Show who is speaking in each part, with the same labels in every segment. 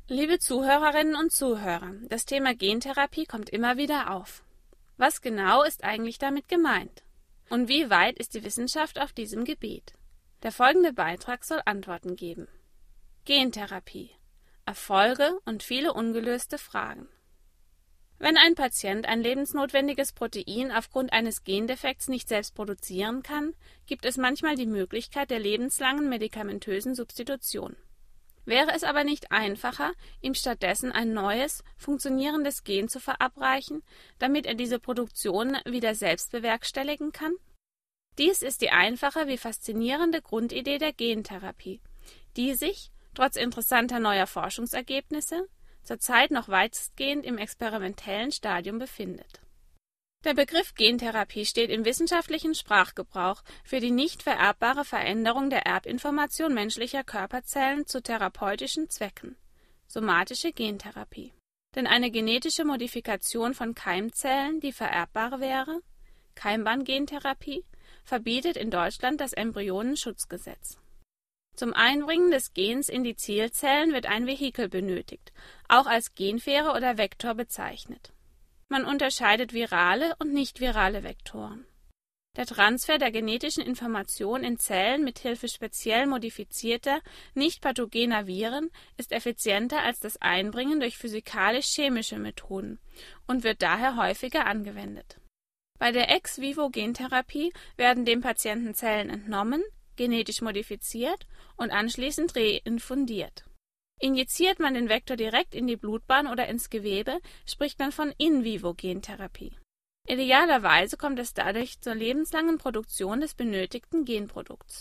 Speaker 1: Liebe Zuhörerinnen und Zuhörer, das Thema Gentherapie kommt immer wieder auf. Was genau ist eigentlich damit gemeint? Und wie weit ist die Wissenschaft auf diesem Gebiet? Der folgende Beitrag soll Antworten geben. Gentherapie. Erfolge und viele ungelöste Fragen. Wenn ein Patient ein lebensnotwendiges Protein aufgrund eines Gendefekts nicht selbst produzieren kann, gibt es manchmal die Möglichkeit der lebenslangen medikamentösen Substitution. Wäre es aber nicht einfacher, ihm stattdessen ein neues, funktionierendes Gen zu verabreichen, damit er diese Produktion wieder selbst bewerkstelligen kann? Dies ist die einfache wie faszinierende Grundidee der Gentherapie, die sich, trotz interessanter neuer Forschungsergebnisse, zurzeit noch weitestgehend im experimentellen Stadium befindet. Der Begriff Gentherapie steht im wissenschaftlichen Sprachgebrauch für die nicht vererbbare Veränderung der Erbinformation menschlicher Körperzellen zu therapeutischen Zwecken, somatische Gentherapie. Denn eine genetische Modifikation von Keimzellen, die vererbbar wäre, Keimbahngentherapie, verbietet in Deutschland das Embryonenschutzgesetz. Zum Einbringen des Gens in die Zielzellen wird ein Vehikel benötigt, auch als Genfähre oder Vektor bezeichnet. Man unterscheidet virale und nicht-virale Vektoren. Der Transfer der genetischen Information in Zellen mit Hilfe speziell modifizierter, nicht pathogener Viren ist effizienter als das Einbringen durch physikalisch-chemische Methoden und wird daher häufiger angewendet. Bei der Ex-vivo-Gentherapie werden dem Patienten Zellen entnommen, genetisch modifiziert und anschließend reinfundiert. Injiziert man den Vektor direkt in die Blutbahn oder ins Gewebe, spricht man von In-vivo-Gentherapie. Idealerweise kommt es dadurch zur lebenslangen Produktion des benötigten Genprodukts.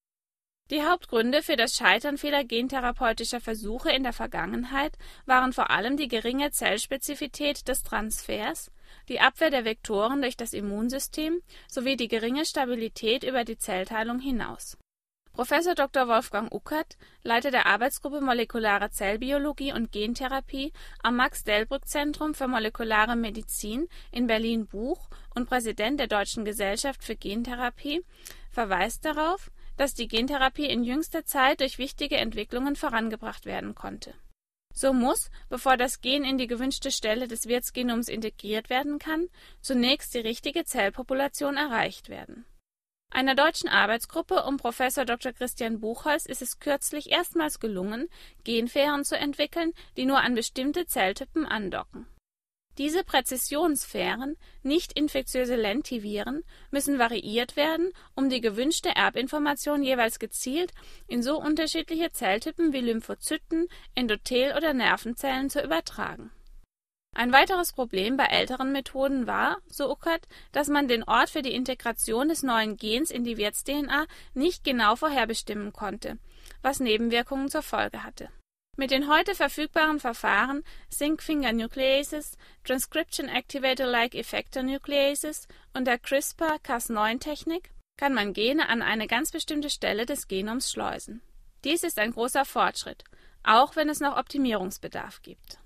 Speaker 1: Die Hauptgründe für das Scheitern vieler gentherapeutischer Versuche in der Vergangenheit waren vor allem die geringe Zellspezifität des Transfers, die Abwehr der Vektoren durch das Immunsystem sowie die geringe Stabilität über die Zellteilung hinaus. Professor Dr. Wolfgang Uckert, Leiter der Arbeitsgruppe Molekulare Zellbiologie und Gentherapie am Max-Delbrück-Zentrum für molekulare Medizin in Berlin-Buch und Präsident der Deutschen Gesellschaft für Gentherapie, verweist darauf, dass die Gentherapie in jüngster Zeit durch wichtige Entwicklungen vorangebracht werden konnte. So muss, bevor das Gen in die gewünschte Stelle des Wirtsgenoms integriert werden kann, zunächst die richtige Zellpopulation erreicht werden. Einer deutschen Arbeitsgruppe um Professor Dr. Christian Buchholz ist es kürzlich erstmals gelungen, Genfähren zu entwickeln, die nur an bestimmte Zelltypen andocken. Diese Präzisionssphären, nicht infektiöse Lentiviren, müssen variiert werden, um die gewünschte Erbinformation jeweils gezielt in so unterschiedliche Zelltypen wie Lymphozyten, Endothel- oder Nervenzellen zu übertragen. Ein weiteres Problem bei älteren Methoden war, so Uckert, dass man den Ort für die Integration des neuen Gens in die Wirts-DNA nicht genau vorherbestimmen konnte, was Nebenwirkungen zur Folge hatte. Mit den heute verfügbaren Verfahren Zinc Finger Nucleases, Transcription Activator-like Effector Nucleases und der CRISPR-Cas9-Technik kann man Gene an eine ganz bestimmte Stelle des Genoms schleusen. Dies ist ein großer Fortschritt, auch wenn es noch Optimierungsbedarf gibt.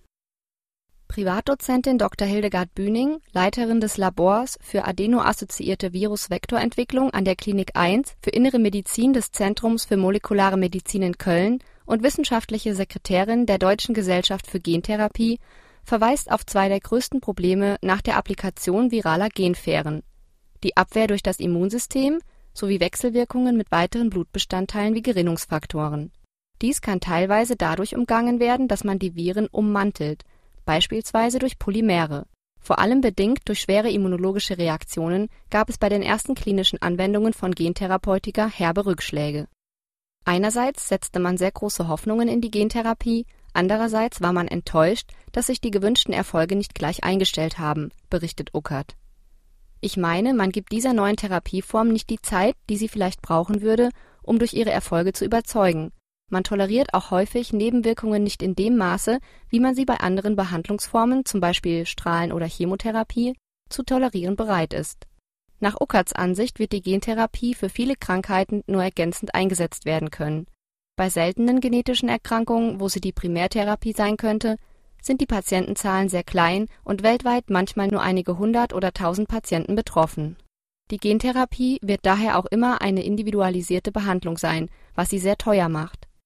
Speaker 2: Privatdozentin Dr. Hildegard Bühning, Leiterin des Labors für adeno-assoziierte Virus-Vektorentwicklung an der Klinik 1 für Innere Medizin des Zentrums für molekulare Medizin in Köln und wissenschaftliche Sekretärin der Deutschen Gesellschaft für Gentherapie, verweist auf zwei der größten Probleme nach der Applikation viraler Genfähren: die Abwehr durch das Immunsystem sowie Wechselwirkungen mit weiteren Blutbestandteilen wie Gerinnungsfaktoren. Dies kann teilweise dadurch umgangen werden, dass man die Viren ummantelt, beispielsweise durch Polymere. Vor allem bedingt durch schwere immunologische Reaktionen gab es bei den ersten klinischen Anwendungen von Gentherapeutika herbe Rückschläge. Einerseits setzte man sehr große Hoffnungen in die Gentherapie, andererseits war man enttäuscht, dass sich die gewünschten Erfolge nicht gleich eingestellt haben, berichtet Uckert. Ich meine, man gibt dieser neuen Therapieform nicht die Zeit, die sie vielleicht brauchen würde, um durch ihre Erfolge zu überzeugen. Man toleriert auch häufig Nebenwirkungen nicht in dem Maße, wie man sie bei anderen Behandlungsformen, zum Beispiel Strahlen- oder Chemotherapie, zu tolerieren bereit ist. Nach Uckerts Ansicht wird die Gentherapie für viele Krankheiten nur ergänzend eingesetzt werden können. Bei seltenen genetischen Erkrankungen, wo sie die Primärtherapie sein könnte, sind die Patientenzahlen sehr klein und weltweit manchmal nur einige 100 oder 1000 Patienten betroffen. Die Gentherapie wird daher auch immer eine individualisierte Behandlung sein, was sie sehr teuer macht.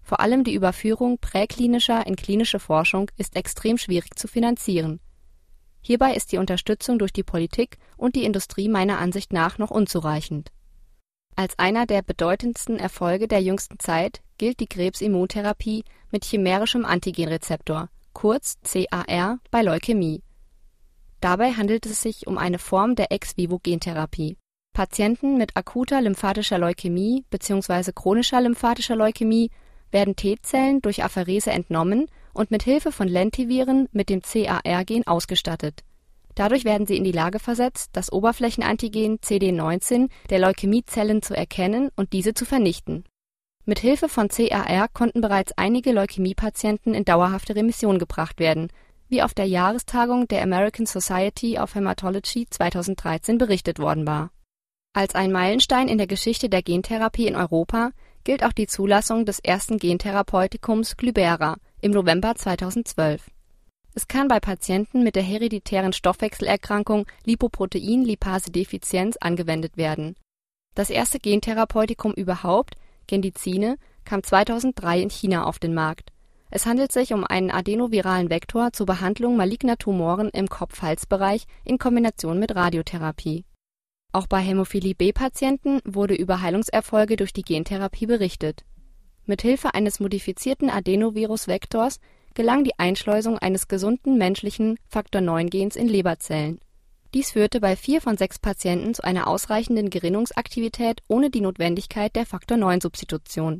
Speaker 2: Vor allem die Überführung präklinischer in klinische Forschung ist extrem schwierig zu finanzieren. Hierbei ist die Unterstützung durch die Politik und die Industrie meiner Ansicht nach noch unzureichend. Als einer der bedeutendsten Erfolge der jüngsten Zeit gilt die Krebsimmuntherapie mit chimärischem Antigenrezeptor, kurz CAR, bei Leukämie. Dabei handelt es sich um eine Form der Ex-vivo-Gentherapie. Patienten mit akuter lymphatischer Leukämie bzw. chronischer lymphatischer Leukämie werden T-Zellen durch Apherese entnommen und mit Hilfe von Lentiviren mit dem CAR-Gen ausgestattet. Dadurch werden sie in die Lage versetzt, das Oberflächenantigen CD19 der Leukämiezellen zu erkennen und diese zu vernichten. Mit Hilfe von CAR konnten bereits einige Leukämiepatienten in dauerhafte Remission gebracht werden, wie auf der Jahrestagung der American Society of Hematology 2013 berichtet worden war. Als ein Meilenstein in der Geschichte der Gentherapie in Europa gilt auch die Zulassung des ersten Gentherapeutikums Glybera im November 2012. Es kann bei Patienten mit der hereditären Stoffwechselerkrankung Lipoprotein-Lipase-Defizienz angewendet werden. Das erste Gentherapeutikum überhaupt, Gendizine, kam 2003 in China auf den Markt. Es handelt sich um einen adenoviralen Vektor zur Behandlung maligner Tumoren im Kopf-Hals-Bereich in Kombination mit Radiotherapie. Auch bei Hämophilie-B-Patienten wurde über Heilungserfolge durch die Gentherapie berichtet. Mithilfe eines modifizierten Adenovirus-Vektors gelang die Einschleusung eines gesunden menschlichen Faktor-9-Gens in Leberzellen. Dies führte bei 4 von 6 Patienten zu einer ausreichenden Gerinnungsaktivität ohne die Notwendigkeit der Faktor-9-Substitution.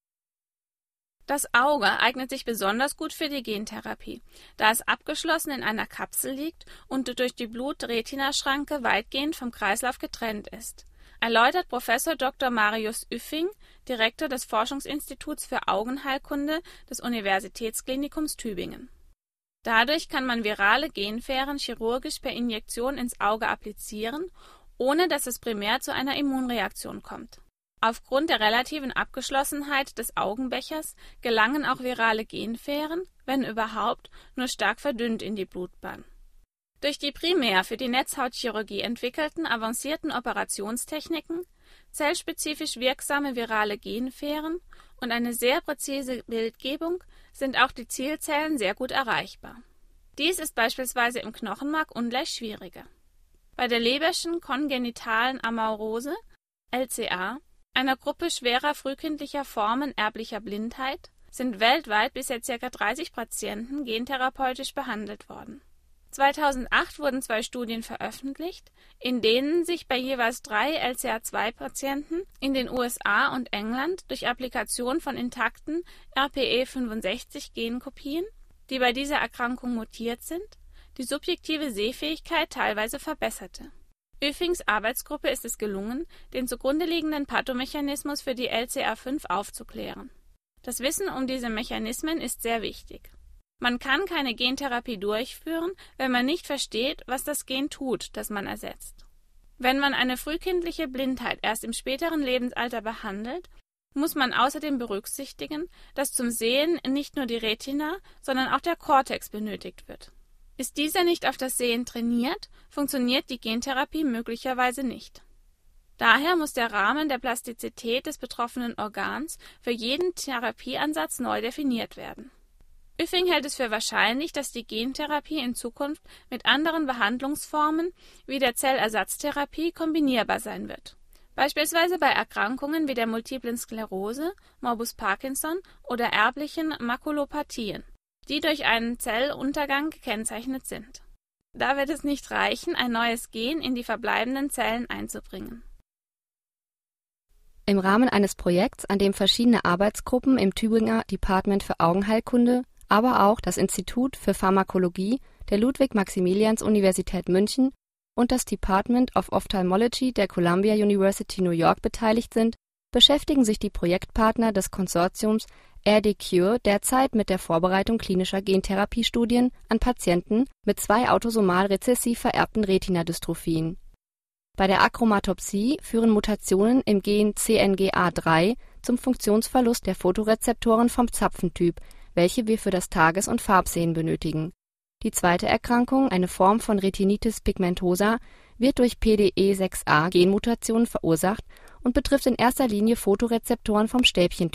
Speaker 1: Das Auge eignet sich besonders gut für die Gentherapie, da es abgeschlossen in einer Kapsel liegt und durch die Blut-Retina-Schranke weitgehend vom Kreislauf getrennt ist, erläutert Professor Dr. Marius Üffing, Direktor des Forschungsinstituts für Augenheilkunde des Universitätsklinikums Tübingen. Dadurch kann man virale Genfähren chirurgisch per Injektion ins Auge applizieren, ohne dass es primär zu einer Immunreaktion kommt. Aufgrund der relativen Abgeschlossenheit des Augenbechers gelangen auch virale Genfähren, wenn überhaupt, nur stark verdünnt in die Blutbahn. Durch die primär für die Netzhautchirurgie entwickelten avancierten Operationstechniken, zellspezifisch wirksame virale Genfähren und eine sehr präzise Bildgebung sind auch die Zielzellen sehr gut erreichbar. Dies ist beispielsweise im Knochenmark ungleich schwieriger. Bei der Leberschen kongenitalen Amaurose, LCA, einer Gruppe schwerer frühkindlicher Formen erblicher Blindheit, sind weltweit bisher ca. 30 Patienten gentherapeutisch behandelt worden. 2008 wurden 2 Studien veröffentlicht, in denen sich bei jeweils 3 LCA2-Patienten in den USA und England durch Applikation von intakten RPE65-Genkopien, die bei dieser Erkrankung mutiert sind, die subjektive Sehfähigkeit teilweise verbesserte. Üffings Arbeitsgruppe ist es gelungen, den zugrunde liegenden Pathomechanismus für die LCA5 aufzuklären. Das Wissen um diese Mechanismen ist sehr wichtig. Man kann keine Gentherapie durchführen, wenn man nicht versteht, was das Gen tut, das man ersetzt. Wenn man eine frühkindliche Blindheit erst im späteren Lebensalter behandelt, muss man außerdem berücksichtigen, dass zum Sehen nicht nur die Retina, sondern auch der Kortex benötigt wird. Ist dieser nicht auf das Sehen trainiert, funktioniert die Gentherapie möglicherweise nicht. Daher muss der Rahmen der Plastizität des betroffenen Organs für jeden Therapieansatz neu definiert werden. Üffing hält es für wahrscheinlich, dass die Gentherapie in Zukunft mit anderen Behandlungsformen wie der Zellersatztherapie kombinierbar sein wird. Beispielsweise bei Erkrankungen wie der multiplen Sklerose, Morbus Parkinson oder erblichen Makulopathien, die durch einen Zelluntergang gekennzeichnet sind. Da wird es nicht reichen, ein neues Gen in die verbleibenden Zellen einzubringen.
Speaker 2: Im Rahmen eines Projekts, an dem verschiedene Arbeitsgruppen im Tübinger Department für Augenheilkunde, aber auch das Institut für Pharmakologie der Ludwig-Maximilians-Universität München und das Department of Ophthalmology der Columbia University New York beteiligt sind, beschäftigen sich die Projektpartner des Konsortiums RD-Cure derzeit mit der Vorbereitung klinischer Gentherapiestudien an Patienten mit 2 autosomal rezessiv vererbten Retinadystrophien. Bei der Achromatopsie führen Mutationen im Gen CNGA3 zum Funktionsverlust der Photorezeptoren vom Zapfentyp, welche wir für das Tages- und Farbsehen benötigen. Die zweite Erkrankung, eine Form von Retinitis pigmentosa, wird durch PDE6A-Genmutationen verursacht und betrifft in erster Linie Photorezeptoren vom Stäbchentyp,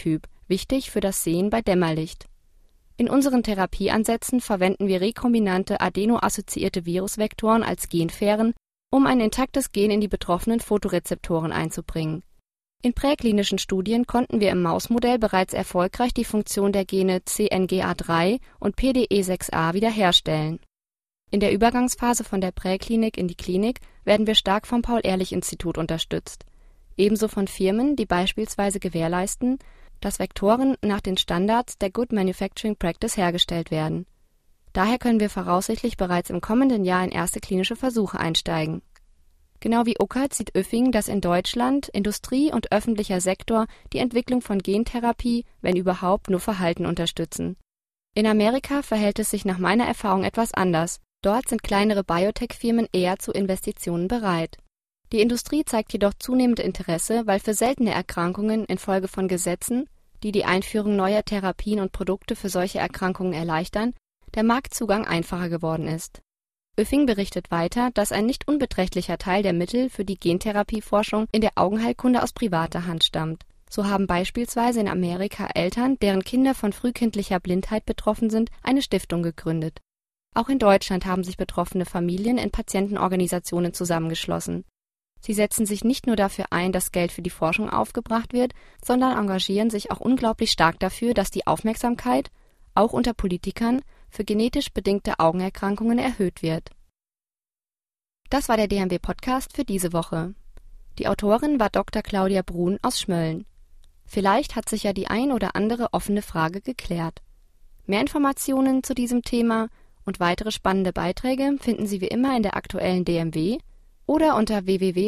Speaker 2: wichtig für das Sehen bei Dämmerlicht. In unseren Therapieansätzen verwenden wir rekombinante adeno-assoziierte Virusvektoren als Genfähren, um ein intaktes Gen in die betroffenen Photorezeptoren einzubringen. In präklinischen Studien konnten wir im Mausmodell bereits erfolgreich die Funktion der Gene CNGA3 und PDE6A wiederherstellen. In der Übergangsphase von der Präklinik in die Klinik werden wir stark vom Paul-Ehrlich-Institut unterstützt, ebenso von Firmen, die beispielsweise gewährleisten, dass Vektoren nach den Standards der Good Manufacturing Practice hergestellt werden. Daher können wir voraussichtlich bereits im kommenden Jahr in erste klinische Versuche einsteigen. Genau wie Uckert sieht Öffing, dass in Deutschland Industrie und öffentlicher Sektor die Entwicklung von Gentherapie, wenn überhaupt, nur verhalten unterstützen. In Amerika verhält es sich nach meiner Erfahrung etwas anders. Dort sind kleinere Biotech-Firmen eher zu Investitionen bereit. Die Industrie zeigt jedoch zunehmend Interesse, weil für seltene Erkrankungen infolge von Gesetzen, die die Einführung neuer Therapien und Produkte für solche Erkrankungen erleichtern, der Marktzugang einfacher geworden ist. Öffing berichtet weiter, dass ein nicht unbeträchtlicher Teil der Mittel für die Gentherapieforschung in der Augenheilkunde aus privater Hand stammt. So haben beispielsweise in Amerika Eltern, deren Kinder von frühkindlicher Blindheit betroffen sind, eine Stiftung gegründet. Auch in Deutschland haben sich betroffene Familien in Patientenorganisationen zusammengeschlossen. Sie setzen sich nicht nur dafür ein, dass Geld für die Forschung aufgebracht wird, sondern engagieren sich auch unglaublich stark dafür, dass die Aufmerksamkeit, auch unter Politikern, für genetisch bedingte Augenerkrankungen erhöht wird. Das war der DMW-Podcast für diese Woche. Die Autorin war Dr. Claudia Brun aus Schmölln. Vielleicht hat sich ja die ein oder andere offene Frage geklärt. Mehr Informationen zu diesem Thema und weitere spannende Beiträge finden Sie wie immer in der aktuellen DMW oder unter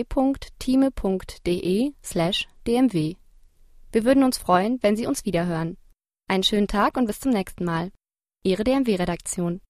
Speaker 2: www.thieme.de/dmw. Wir würden uns freuen, wenn Sie uns wiederhören. Einen schönen Tag und bis zum nächsten Mal. Ihre DMW-Redaktion.